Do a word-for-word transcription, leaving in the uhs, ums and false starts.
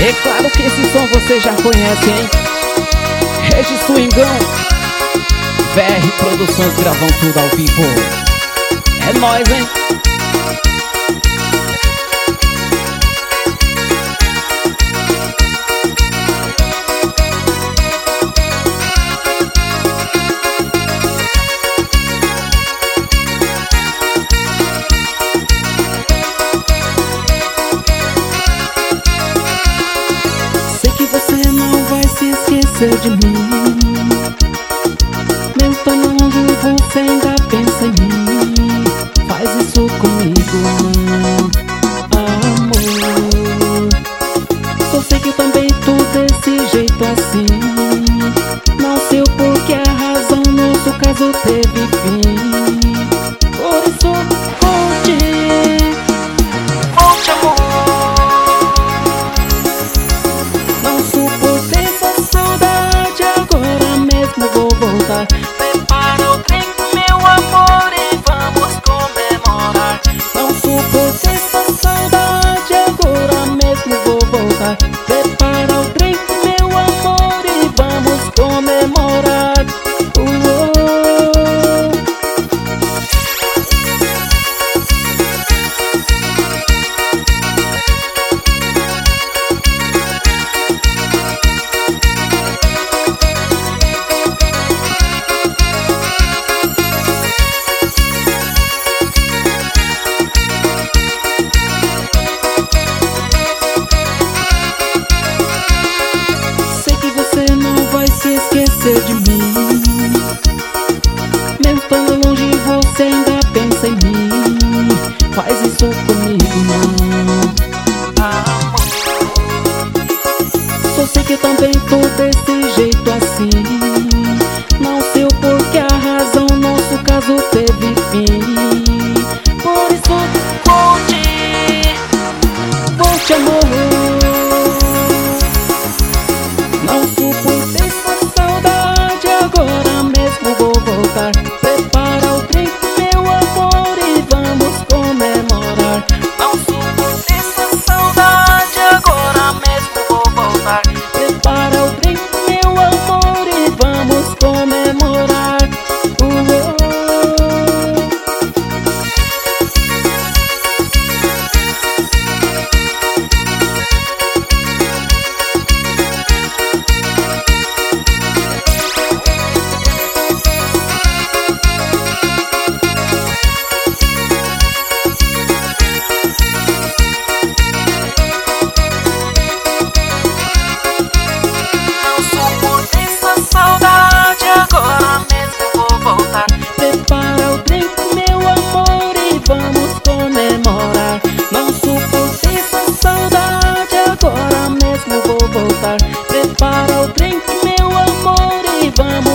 É claro que esse som você já conhece, hein? Regis Swingão, V R Produções gravam tudo ao vivo. É nóis, hein? Sei que você não vai se esquecer de mim. Mesmo estando longe, você ainda pensa em mim. Faz isso comigo, amor. Só sei que também tô desse jeito assim. Não sei o porquê, a razão, nosso caso teve fim. Por isso, volte, volte, amor. Não suportei essa saudade, agora mesmo vou voltar. Prepara o trem, meu amor, e vamos comemorar. Não suportei essa saudade, agora mesmo vou voltar. Prepara o trem, meu amor, e vamos comemorar. Uou. Se esquecer de mim. Mesmo estando longe, você ainda pensa em mim. Faz isso comigo, não, amor. Só sei que também tô desse jeito assim. Não sei o porquê, a razão, nosso caso teve fim. Por isso, volte, volte, amor. Não suportei essa saudade, agora mesmo vou voltar. Prepara o drink, meu amor, e vamos comemorar. Não suportei essa saudade, agora mesmo vou voltar. Prepara o drink, meu amor, e vamos comemorar. Uou. Saudade, agora mesmo vou voltar. Prepara o drink, meu amor, e vamos comemorar. Não suportei essa saudade, agora mesmo vou voltar. Prepara o drink, meu amor, e vamos